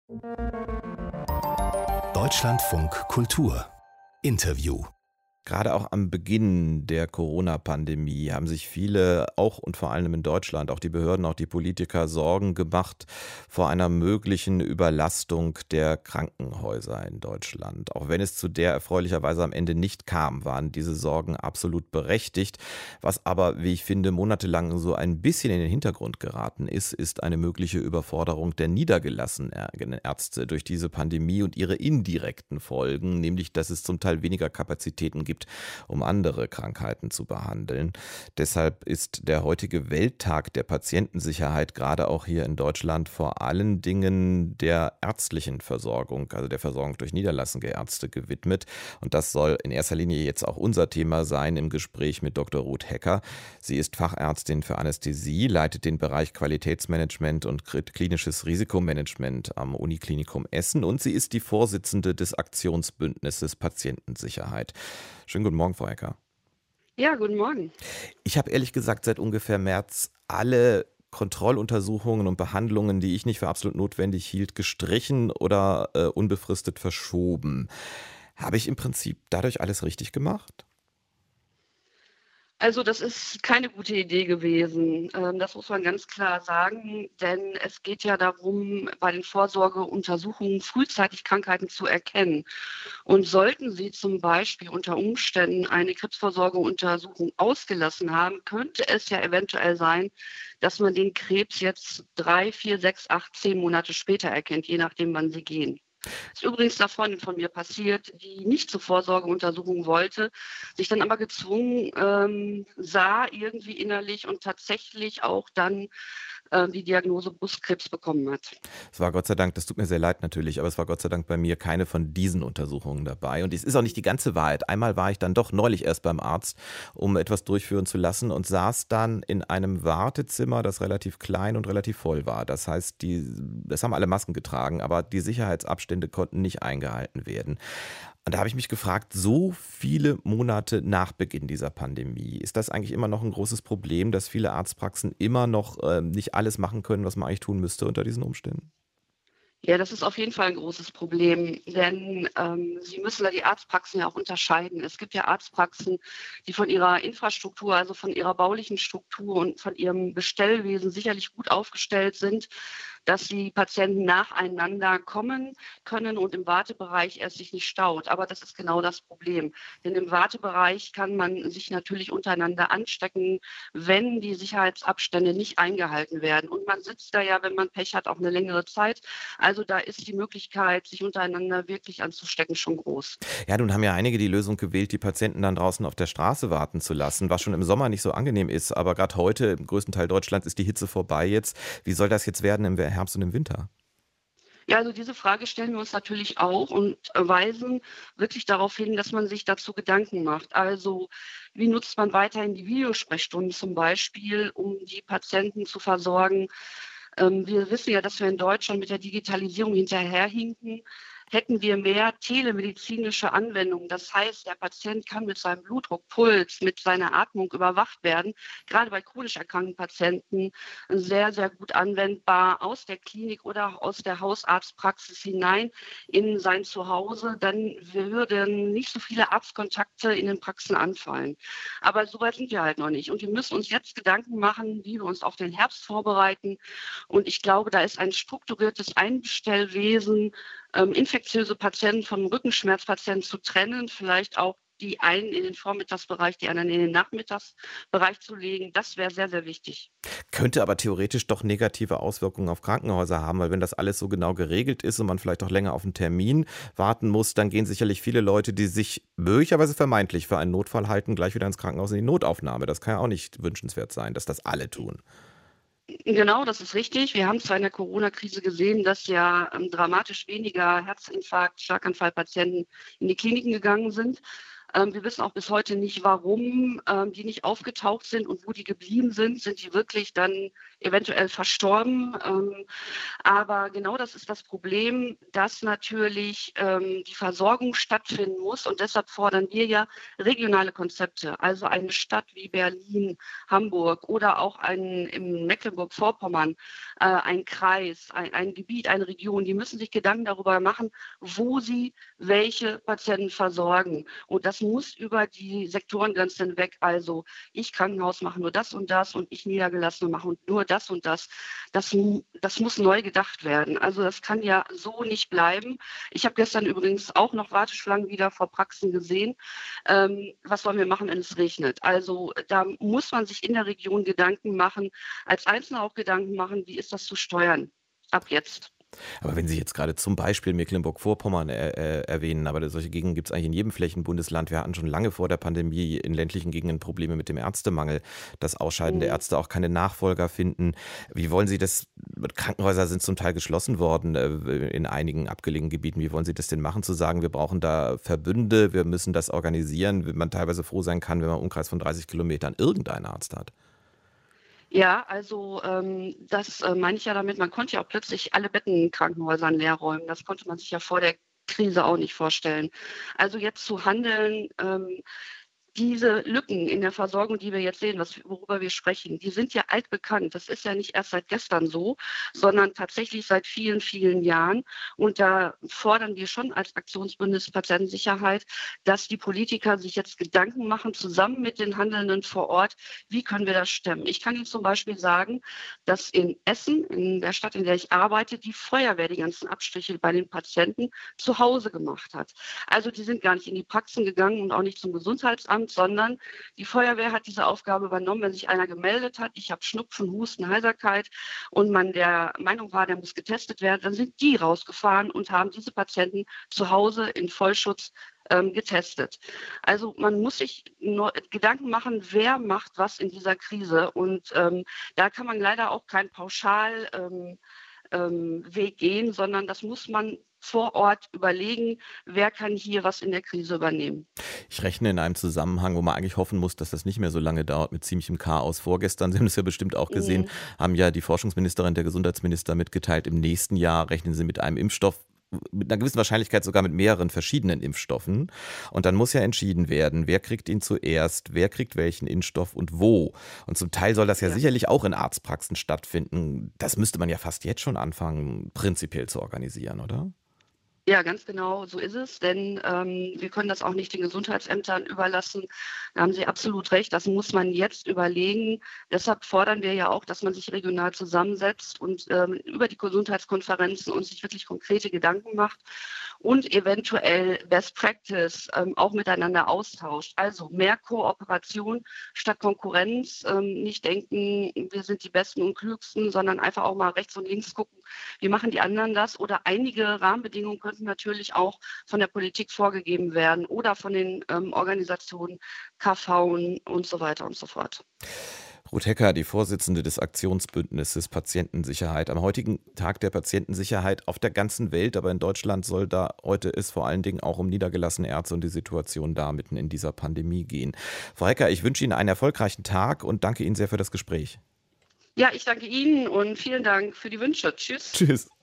Deutschlandfunk Kultur Interview. Gerade auch am Beginn der Corona-Pandemie haben sich viele, auch und vor allem in Deutschland, auch die Behörden, auch die Politiker, Sorgen gemacht vor einer möglichen Überlastung der Krankenhäuser in Deutschland. Auch wenn es zu der erfreulicherweise am Ende nicht kam, waren diese Sorgen absolut berechtigt. Was aber, wie ich finde, monatelang so ein bisschen in den Hintergrund geraten ist, ist eine mögliche Überforderung der niedergelassenen Ärzte durch diese Pandemie und ihre indirekten Folgen, nämlich dass es zum Teil weniger Kapazitäten gibt, um andere Krankheiten zu behandeln. Deshalb ist der heutige Welttag der Patientensicherheit gerade auch hier in Deutschland vor allen Dingen der ärztlichen Versorgung, also der Versorgung durch niederlassende Ärzte gewidmet. Und das soll in erster Linie jetzt auch unser Thema sein im Gespräch mit Dr. Ruth Hecker. Sie ist Fachärztin für Anästhesie, leitet den Bereich Qualitätsmanagement und klinisches Risikomanagement am Uniklinikum Essen und sie ist die Vorsitzende des Aktionsbündnisses Patientensicherheit. Schönen guten Morgen, Frau Hecker. Ja, guten Morgen. Ich habe ehrlich gesagt seit ungefähr März alle Kontrolluntersuchungen und Behandlungen, die ich nicht für absolut notwendig hielt, gestrichen oder unbefristet verschoben. Habe ich im Prinzip dadurch alles richtig gemacht? Also das ist keine gute Idee gewesen. Das muss man ganz klar sagen, denn es geht ja darum, bei den Vorsorgeuntersuchungen frühzeitig Krankheiten zu erkennen. Und sollten Sie zum Beispiel unter Umständen eine Krebsvorsorgeuntersuchung ausgelassen haben, könnte es ja eventuell sein, dass man den Krebs jetzt 3, 4, 6, 8, 10 Monate später erkennt, je nachdem, wann Sie gehen. Ist übrigens einer Freundin von mir passiert, die nicht zur Vorsorgeuntersuchung wollte, sich dann aber gezwungen sah irgendwie innerlich und tatsächlich auch dann die Diagnose Brustkrebs bekommen hat. Es war Gott sei Dank, das tut mir sehr leid natürlich, aber es war Gott sei Dank bei mir keine von diesen Untersuchungen dabei. Und es ist auch nicht die ganze Wahrheit. Einmal war ich dann doch neulich erst beim Arzt, um etwas durchführen zu lassen und saß dann in einem Wartezimmer, das relativ klein und relativ voll war. Das heißt, das haben alle Masken getragen, aber die Sicherheitsabstände konnten nicht eingehalten werden. Und da habe ich mich gefragt, so viele Monate nach Beginn dieser Pandemie, ist das eigentlich immer noch ein großes Problem, dass viele Arztpraxen immer noch nicht alles machen können, was man eigentlich tun müsste unter diesen Umständen? Ja, das ist auf jeden Fall ein großes Problem, denn Sie müssen da die Arztpraxen ja auch unterscheiden. Es gibt ja Arztpraxen, die von ihrer Infrastruktur, also von ihrer baulichen Struktur und von ihrem Bestellwesen sicherlich gut aufgestellt sind, dass die Patienten nacheinander kommen können und im Wartebereich erst sich nicht staut. Aber das ist genau das Problem. Denn im Wartebereich kann man sich natürlich untereinander anstecken, wenn die Sicherheitsabstände nicht eingehalten werden. Und man sitzt da ja, wenn man Pech hat, auch eine längere Zeit. Also da ist die Möglichkeit, sich untereinander wirklich anzustecken, schon groß. Ja, nun haben ja einige die Lösung gewählt, die Patienten dann draußen auf der Straße warten zu lassen, was schon im Sommer nicht so angenehm ist. Aber gerade heute, im größten Teil Deutschlands, ist die Hitze vorbei jetzt. Wie soll das jetzt werden im Herbst und im Winter? Ja, also diese Frage stellen wir uns natürlich auch und weisen wirklich darauf hin, dass man sich dazu Gedanken macht. Also wie nutzt man weiterhin die Videosprechstunden zum Beispiel, um die Patienten zu versorgen? Wir wissen ja, dass wir in Deutschland mit der Digitalisierung hinterherhinken. Hätten wir mehr telemedizinische Anwendungen, das heißt, der Patient kann mit seinem Blutdruck, Puls, mit seiner Atmung überwacht werden, gerade bei chronisch erkrankten Patienten sehr, sehr gut anwendbar aus der Klinik oder auch aus der Hausarztpraxis hinein in sein Zuhause, dann würden nicht so viele Arztkontakte in den Praxen anfallen. Aber so weit sind wir halt noch nicht. Und wir müssen uns jetzt Gedanken machen, wie wir uns auf den Herbst vorbereiten. Und ich glaube, da ist ein strukturiertes Einbestellwesen, infektiöse Patienten von Rückenschmerzpatienten zu trennen, vielleicht auch die einen in den Vormittagsbereich, die anderen in den Nachmittagsbereich zu legen. Das wäre sehr, sehr wichtig. Könnte aber theoretisch doch negative Auswirkungen auf Krankenhäuser haben, weil wenn das alles so genau geregelt ist und man vielleicht auch länger auf einen Termin warten muss, dann gehen sicherlich viele Leute, die sich möglicherweise vermeintlich für einen Notfall halten, gleich wieder ins Krankenhaus in die Notaufnahme. Das kann ja auch nicht wünschenswert sein, dass das alle tun. Genau, das ist richtig. Wir haben zwar in der Corona-Krise gesehen, dass ja dramatisch weniger Herzinfarkt, Schlaganfallpatienten in die Kliniken gegangen sind. Wir wissen auch bis heute nicht, warum die nicht aufgetaucht sind und wo die geblieben sind. Sind die wirklich dann eventuell verstorben. Aber genau das ist das Problem, dass natürlich die Versorgung stattfinden muss. Und deshalb fordern wir ja regionale Konzepte. Also eine Stadt wie Berlin, Hamburg oder auch in Mecklenburg-Vorpommern, ein Kreis, ein Gebiet, eine Region, die müssen sich Gedanken darüber machen, wo sie welche Patienten versorgen. Und das muss über die Sektorengrenzen hinweg. Also ich Krankenhaus mache nur das und ich Niedergelassene mache nur das und das. Das muss neu gedacht werden. Also das kann ja so nicht bleiben. Ich habe gestern übrigens auch noch Warteschlangen wieder vor Praxen gesehen. Was wollen wir machen, wenn es regnet? Also da muss man sich in der Region Gedanken machen, als Einzelner auch Gedanken machen, wie ist das zu steuern ab jetzt? Aber wenn Sie jetzt gerade zum Beispiel Mecklenburg-Vorpommern erwähnen, aber solche Gegenden gibt es eigentlich in jedem Flächenbundesland. Wir hatten schon lange vor der Pandemie in ländlichen Gegenden Probleme mit dem Ärztemangel, dass ausscheidende Mhm. Ärzte auch keine Nachfolger finden. Wie wollen Sie das? Krankenhäuser sind zum Teil geschlossen worden in einigen abgelegenen Gebieten. Wie wollen Sie das denn machen, zu sagen, wir brauchen da Verbünde, wir müssen das organisieren, wenn man teilweise froh sein kann, wenn man einen Umkreis von 30 Kilometern irgendeinen Arzt hat? Ja, also das meine ich ja damit, man konnte ja auch plötzlich alle Betten in Krankenhäusern leer räumen. Das konnte man sich ja vor der Krise auch nicht vorstellen. Also jetzt zu handeln, diese Lücken in der Versorgung, die wir jetzt sehen, worüber wir sprechen, die sind ja altbekannt. Das ist ja nicht erst seit gestern so, sondern tatsächlich seit vielen, vielen Jahren. Und da fordern wir schon als Aktionsbündnis Patientensicherheit, dass die Politiker sich jetzt Gedanken machen, zusammen mit den Handelnden vor Ort, wie können wir das stemmen. Ich kann Ihnen zum Beispiel sagen, dass in Essen, in der Stadt, in der ich arbeite, die Feuerwehr die ganzen Abstriche bei den Patienten zu Hause gemacht hat. Also die sind gar nicht in die Praxen gegangen und auch nicht zum Gesundheitsamt, sondern die Feuerwehr hat diese Aufgabe übernommen, wenn sich einer gemeldet hat, ich habe Schnupfen, Husten, Heiserkeit und man der Meinung war, der muss getestet werden, dann sind die rausgefahren und haben diese Patienten zu Hause in Vollschutz getestet. Also man muss sich Gedanken machen, wer macht was in dieser Krise. Und da kann man leider auch keinen Pauschalweg gehen, sondern das muss man vor Ort überlegen, wer kann hier was in der Krise übernehmen. Ich rechne in einem Zusammenhang, wo man eigentlich hoffen muss, dass das nicht mehr so lange dauert, mit ziemlichem Chaos. Vorgestern, Sie haben das ja bestimmt auch gesehen, Mhm. haben ja die Forschungsministerin, der Gesundheitsminister mitgeteilt, im nächsten Jahr rechnen sie mit einem Impfstoff, mit einer gewissen Wahrscheinlichkeit sogar mit mehreren verschiedenen Impfstoffen. Und dann muss ja entschieden werden, wer kriegt ihn zuerst, wer kriegt welchen Impfstoff und wo. Und zum Teil soll das ja Ja. sicherlich auch in Arztpraxen stattfinden. Das müsste man ja fast jetzt schon anfangen, prinzipiell zu organisieren, oder? Ja, ganz genau, so ist es, denn wir können das auch nicht den Gesundheitsämtern überlassen. Da haben Sie absolut recht, das muss man jetzt überlegen. Deshalb fordern wir ja auch, dass man sich regional zusammensetzt und über die Gesundheitskonferenzen und sich wirklich konkrete Gedanken macht und eventuell Best Practice auch miteinander austauscht. Also mehr Kooperation statt Konkurrenz. Nicht denken, wir sind die Besten und Klügsten, sondern einfach auch mal rechts und links gucken, wie machen die anderen das? Oder einige Rahmenbedingungen könnten natürlich auch von der Politik vorgegeben werden oder von den Organisationen, KV und so weiter und so fort. Ruth Hecker, die Vorsitzende des Aktionsbündnisses Patientensicherheit. Am heutigen Tag der Patientensicherheit auf der ganzen Welt, aber in Deutschland soll da heute es vor allen Dingen auch um niedergelassene Ärzte und die Situation da mitten in dieser Pandemie gehen. Frau Hecker, ich wünsche Ihnen einen erfolgreichen Tag und danke Ihnen sehr für das Gespräch. Ja, ich danke Ihnen und vielen Dank für die Wünsche. Tschüss. Tschüss.